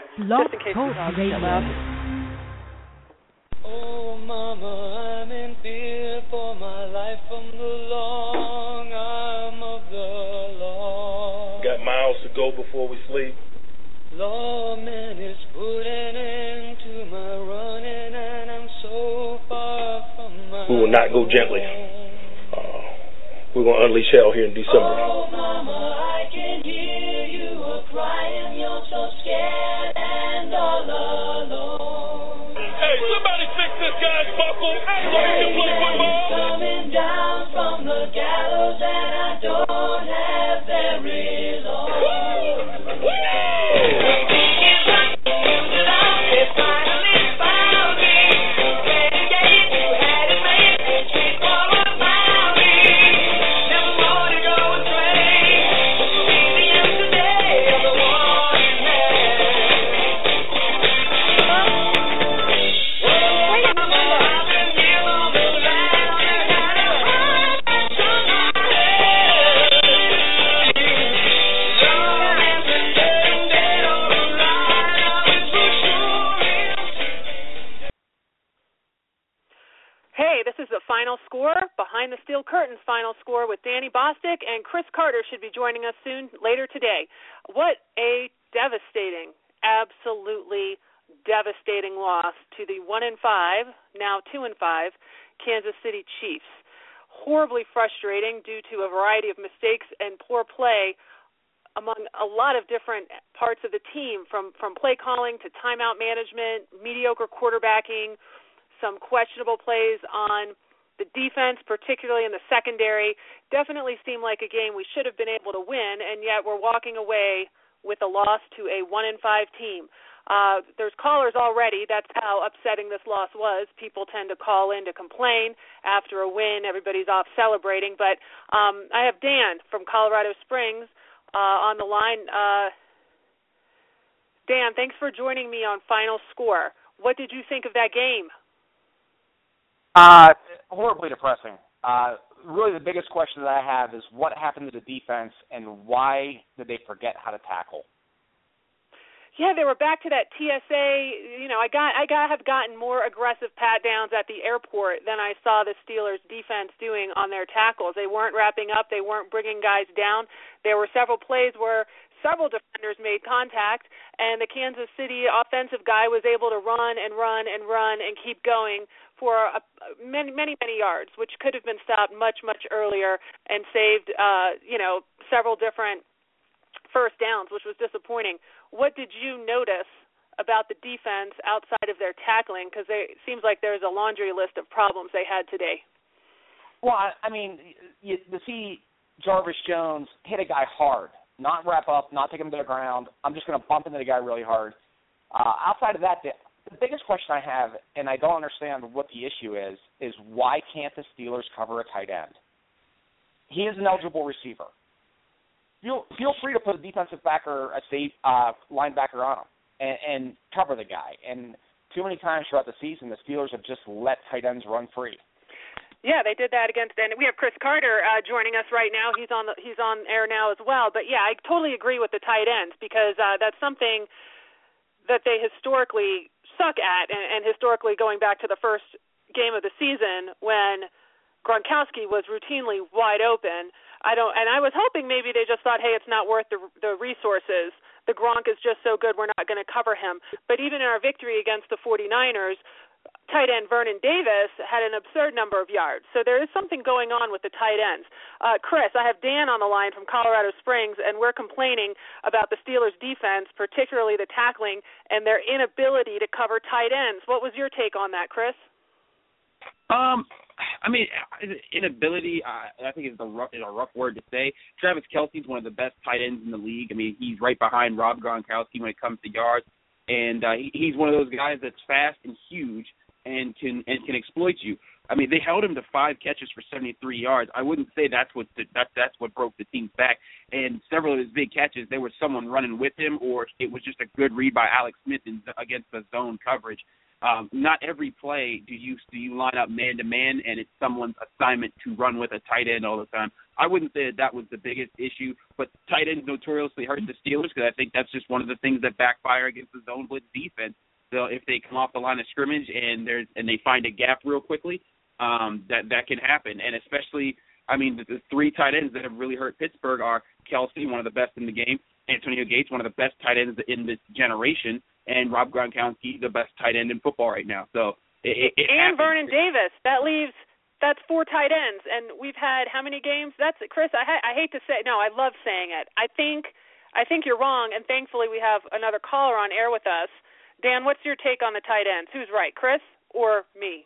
Blog just in case Talk the dogs Radio. get loud. Oh, mama, I'm in fear for my life from the long arm of the law. Got miles to go before we sleep. Lawman is putting an end to my running, and I'm so far from my We will not go gently. We're going to unleash hell here in December. Oh, mama, I can hear you crying. You're so scared and all alone. Hey, somebody fix this guy's buckle so he can play football. Coming down from the gallows, and I don't have very long. Final Score, Behind the Steel Curtains Final Score with Danny Bostic, and Chris Carter should be joining us soon later today. What a devastating, absolutely devastating loss to the 1-5, now 2-5, Kansas City Chiefs. Horribly frustrating due to a variety of mistakes and poor play among a lot of different parts of the team, from play calling to timeout management, mediocre quarterbacking, some questionable plays on the defense, particularly in the secondary. Definitely seemed like a game we should have been able to win, and yet we're walking away with a loss to a 1-5 team. There's callers already. That's how upsetting this loss was. People tend to call in to complain after a win. Everybody's off celebrating. But I have Dan from Colorado Springs on the line. Dan, thanks for joining me on Final Score. What did you think of that game? Horribly depressing. Really the biggest question that I have is what happened to the defense and why did they forget how to tackle? Yeah, they were back to that TSA. You know, I have gotten more aggressive pat downs at the airport than I saw the Steelers defense doing on their tackles. They weren't wrapping up. They weren't bringing guys down. There were several plays where several defenders made contact, and the Kansas City offensive guy was able to run and keep going for many yards, which could have been stopped much earlier and saved, several different first downs, which was disappointing. What did you notice about the defense outside of their tackling? Because it seems like there's a laundry list of problems they had today. Well, I mean, you see Jarvis Jones hit a guy hard, not wrap up, not take him to the ground. I'm just going to bump into the guy really hard. Outside of that, the biggest question I have, and I don't understand what the issue is why can't the Steelers cover a tight end? He is an eligible receiver. Feel free to put a defensive back or a safe linebacker on him and cover the guy. And too many times throughout the season, the Steelers have just let tight ends run free. Yeah, they did that against. And we have Chris Carter joining us right now. He's on air now as well. But yeah, I totally agree with the tight ends because that's something that they historically suck at, and historically going back to the first game of the season when Gronkowski was routinely wide open. I was hoping maybe they just thought, hey, it's not worth the resources. The Gronk is just so good, we're not going to cover him. But even in our victory against the 49ers, tight end Vernon Davis had an absurd number of yards. So there is something going on with the tight ends. Chris, I have Dan on the line from Colorado Springs, and we're complaining about the Steelers' defense, particularly the tackling, and their inability to cover tight ends. What was your take on that, Chris? I mean, inability, I think is a rough word to say. Travis Kelce's one of the best tight ends in the league. I mean, he's right behind Rob Gronkowski when it comes to yards, and he's one of those guys that's fast and huge and can exploit you. I mean, they held him to 5 catches for 73 yards. I wouldn't say that's what broke the team's back. And several of his big catches, there was someone running with him, or it was just a good read by Alex Smith against the zone coverage. Not every play do you line up man to man, and it's someone's assignment to run with a tight end all the time. I wouldn't say that was the biggest issue, but tight ends notoriously hurt the Steelers because I think that's just one of the things that backfire against the zone blitz defense. So if they come off the line of scrimmage and they find a gap real quickly, that can happen. And especially, I mean, the 3 tight ends that have really hurt Pittsburgh are Kelsey, one of the best in the game, Antonio Gates, one of the best tight ends in this generation, and Rob Gronkowski, the best tight end in football right now. So and Vernon Davis. That's 4 tight ends, and we've had how many games? That's Chris. I hate to say, no, I love saying it. I think you're wrong, and thankfully we have another caller on air with us. Dan, what's your take on the tight ends? Who's right, Chris or me?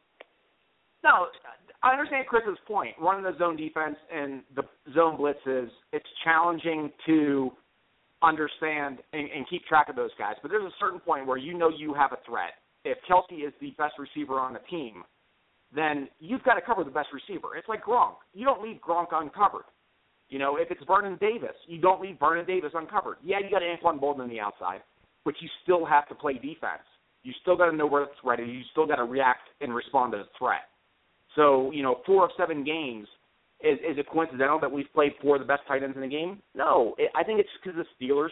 No, I understand Chris's point. Running the zone defense and the zone blitzes, it's challenging to understand and keep track of those guys. But there's a certain point where you know you have a threat. If Kelsey is the best receiver on the team, then you've got to cover the best receiver. It's like Gronk. You don't leave Gronk uncovered. You know, if it's Vernon Davis, you don't leave Vernon Davis uncovered. Yeah, you got Anquan Boldin on the outside, but you still have to play defense. You still got to know where the threat is. You still got to react and respond to the threat. So, 4 of 7 games, is it coincidental that we've played 4 of the best tight ends in the game? No. I think it's because the Steelers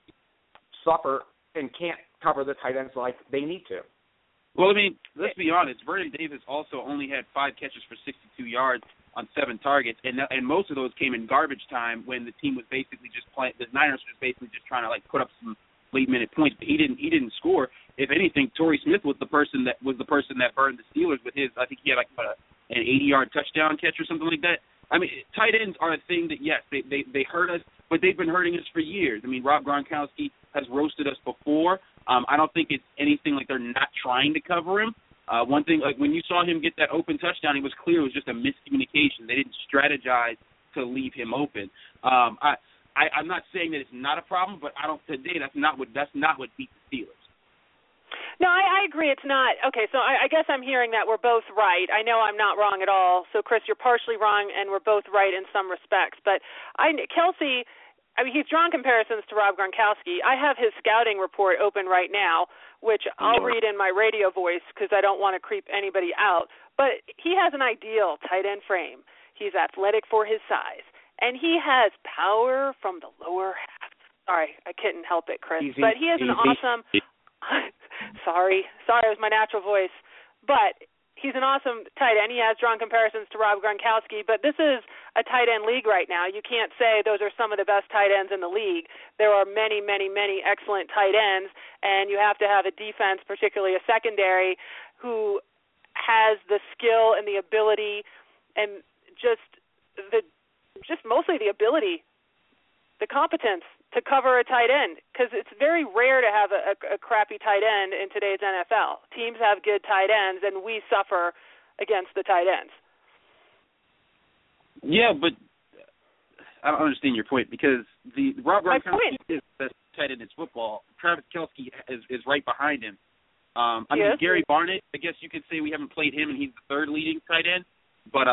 suffer and can't cover the tight ends like they need to. Well, I mean, let's be honest. Vernon Davis also only had 5 catches for 62 yards on 7 targets, and most of those came in garbage time when the team was basically just playing. The Niners was basically just trying to put up some late-minute points, but he didn't score. If anything, Torrey Smith was the person that burned the Steelers with his. I think he had an 80-yard touchdown catch or something like that. I mean, tight ends are a thing that, yes, they hurt us, but they've been hurting us for years. I mean, Rob Gronkowski has roasted us before. I don't think it's anything like they're not trying to cover him. One thing, when you saw him get that open touchdown, it was clear it was just a miscommunication. They didn't strategize to leave him open. I'm not saying that it's not a problem, but today that's not what beat the Steelers. No, I agree it's not. Okay, so I guess I'm hearing that we're both right. I know I'm not wrong at all. So, Chris, you're partially wrong, and we're both right in some respects. But Kelsey, I mean, he's drawn comparisons to Rob Gronkowski. I have his scouting report open right now, which I'll read in my radio voice because I don't want to creep anybody out. But he has an ideal tight end frame. He's athletic for his size, and he has power from the lower half. Sorry, I couldn't help it, Chris. But he has an awesome – Sorry, it was my natural voice. But he's an awesome tight end. He has drawn comparisons to Rob Gronkowski, but this is a tight end league right now. You can't say those are some of the best tight ends in the league. There are many, many, many excellent tight ends, and you have to have a defense, particularly a secondary, who has the skill and the ability and just mostly the ability, the competence to cover a tight end, because it's very rare to have a crappy tight end in today's NFL. Teams have good tight ends, and we suffer against the tight ends. Yeah, but I don't understand your point, because Rob Gronkowski is the best tight end in football. Travis Kelce is right behind him. I mean, Gary Barnett, I guess you could say we haven't played him, and he's the 3rd leading tight end. But,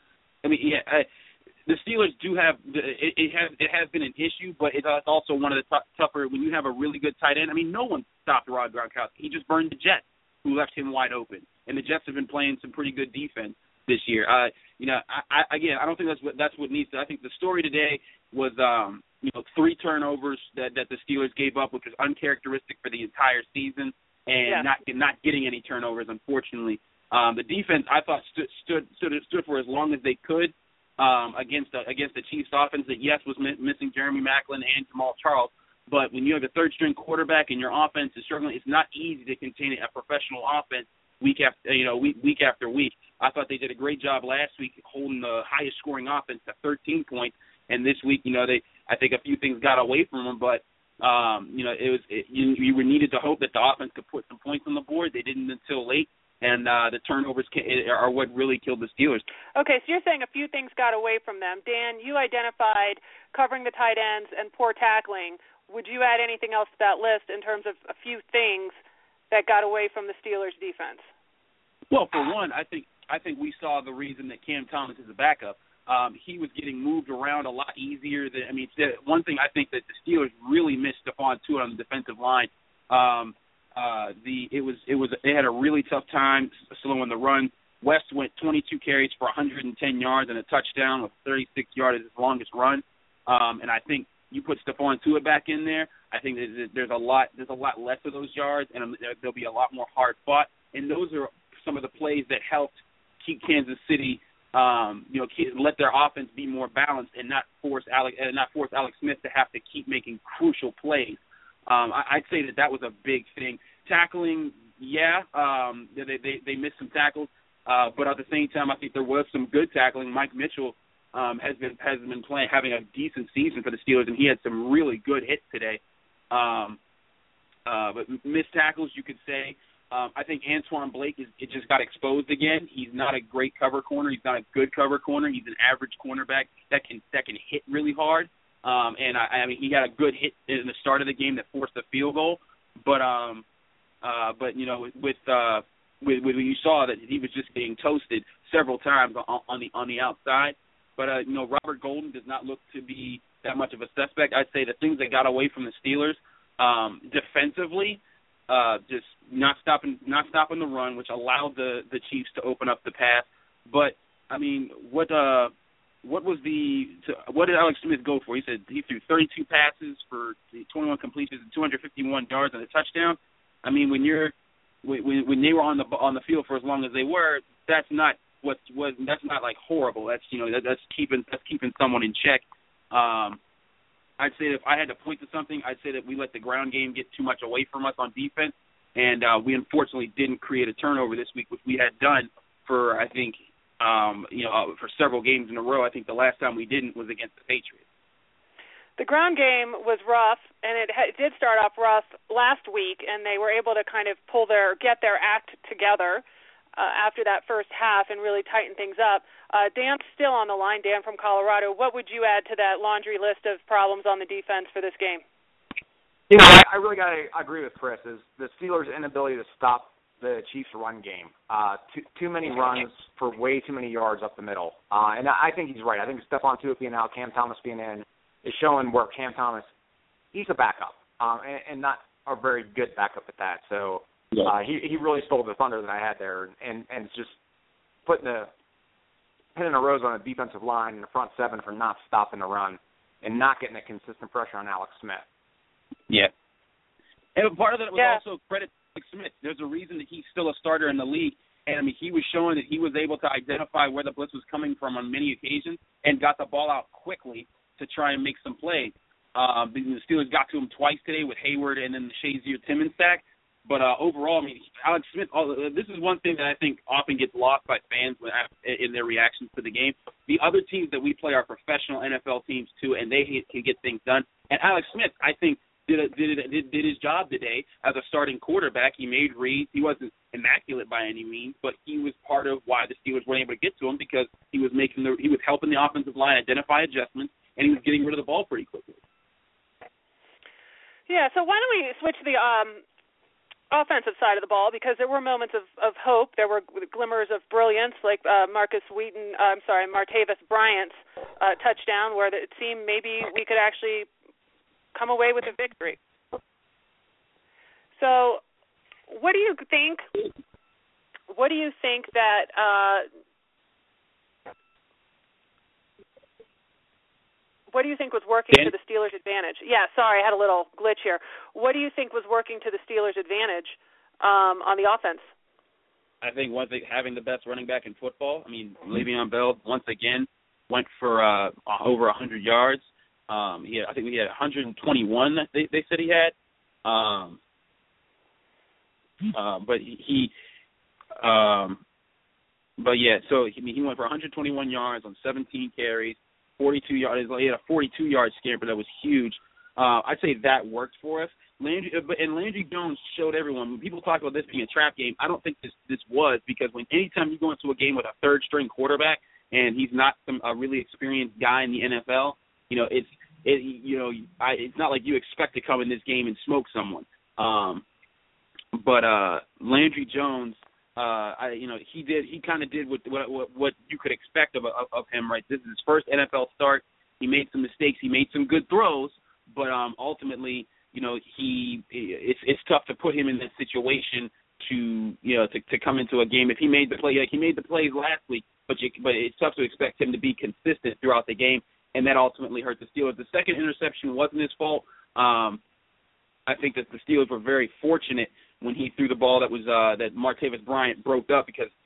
the Steelers do have it has been an issue, but it's also one of the tougher when you have a really good tight end. I mean, no one stopped Rob Gronkowski. He just burned the Jets, who left him wide open, and the Jets have been playing some pretty good defense this year. I don't think that's what needs to. I think the story today was 3 turnovers that the Steelers gave up, which was uncharacteristic for the entire season, and not getting any turnovers, unfortunately. The defense, I thought, stood for as long as they could. Against the Chiefs offense that, yes, was missing Jeremy Maclin and Jamal Charles, but when you have a 3rd-string quarterback and your offense is struggling, it's not easy to contain a professional offense week after week. I thought they did a great job last week holding the highest-scoring offense to 13 points, and this week, I think a few things got away from them, but you were needed to hope that the offense could put some points on the board. They didn't until late. And the turnovers are what really killed the Steelers. Okay, so you're saying a few things got away from them. Dan, you identified covering the tight ends and poor tackling. Would you add anything else to that list in terms of a few things that got away from the Steelers' defense? Well, for one, I think I think we saw the reason that Cam Thomas is a backup. He was getting moved around a lot easier. One thing I think that the Steelers really missed Stephon Tuitt on the defensive line. They had a really tough time slowing the run. West went 22 carries for 110 yards and a touchdown with 36 yards as his longest run. And I think you put Stephon Tuitt back in there, I think there's a lot less of those yards, and there'll be a lot more hard fought. And those are some of the plays that helped keep Kansas City, let their offense be more balanced and not force Alex Smith to have to keep making crucial plays. I'd say that was a big thing. Tackling, they missed some tackles, but at the same time, I think there was some good tackling. Mike Mitchell has been having a decent season for the Steelers, and he had some really good hits today. But missed tackles, you could say. I think Antoine Blake just got exposed again. He's not a great cover corner. He's not a good cover corner. He's an average cornerback that can hit really hard. And I mean, he got a good hit in the start of the game that forced a field goal. But you know, with you saw that he was just getting toasted several times on the outside. But Robert Golden does not look to be that much of a suspect. I'd say the things that got away from the Steelers defensively, just not stopping the run, which allowed the Chiefs to open up the pass. But I mean, what did Alex Smith go for? He said he threw 32 passes for 21 completions and 251 yards and a touchdown. I mean, when they were on the field for as long as they were, that's not that's not like horrible. That's that's keeping someone in check. I'd say that if I had to point to something, I'd say that we let the ground game get too much away from us on defense, and we unfortunately didn't create a turnover this week, which we had done for I think for several games in a row. I think the last time we didn't was against the Patriots. The ground game was rough, and it did start off rough last week, and they were able to kind of get their act together after that first half and really tighten things up. Dan's still on the line. Dan from Colorado. What would you add to that laundry list of problems on the defense for this game? I really got to agree with Chris. Is the Steelers' inability to stop the Chiefs' run game. Too many runs for way too many yards up the middle. And I think he's right. I think Stephon Tuitt being out, Cam Thomas being in, is showing where Cam Thomas, he's a backup, and not a very good backup at that. So he really stole the thunder that I had there, and just putting a rose on a defensive line in the front seven for not stopping the run and not getting a consistent pressure on Alex Smith. Yeah. And part of that was also credit to Alex Smith. There's a reason that he's still a starter in the league. And, I mean, he was showing that he was able to identify where the blitz was coming from on many occasions and got the ball out quickly to try and make some plays. The Steelers got to him twice today with Hayward and then the Shazier-Timmons sack. But overall, I mean, Alex Smith, this is one thing that I think often gets lost by fans in their reactions to the game. The other teams that we play are professional NFL teams, too, and they can get things done. And Alex Smith, I think, did his job today as a starting quarterback. He made reads. He wasn't immaculate by any means, but he was part of why the Steelers weren't able to get to him because he was helping the offensive line identify adjustments, and he was getting rid of the ball pretty quickly. Yeah, so why don't we switch to the offensive side of the ball, because there were moments of hope. There were glimmers of brilliance, like Martavis Bryant's touchdown, where it seemed maybe we could actually come away with a victory. So what do you think that what do you think was working to the Steelers' advantage? Yeah, sorry, I had a little glitch here. What do you think was working to the Steelers' advantage on the offense? I think one thing, having the best running back in football. I mean, Le'Veon Bell once again went for over 100 yards. I think we had 121 that they said he had. So he went for 121 yards on 17 carries. 42 yards. He had a 42-yard scamper that was huge. I'd say that worked for us. Landry Jones showed everyone. When people talk about this being a trap game, I don't think this was, because anytime you go into a game with a third-string quarterback and he's not a really experienced guy in the NFL, it's not like you expect to come in this game and smoke someone. But Landry Jones he kind of did what you could expect of him, right? This is his first NFL start. He made some mistakes. He made some good throws, but ultimately, it's tough to put him in that situation to come into a game. If he made the play, like he made the plays last week, but it's tough to expect him to be consistent throughout the game, and that ultimately hurt the Steelers. The second interception wasn't his fault. I think that the Steelers were very fortunate when he threw the ball that Martavis Bryant broke up, because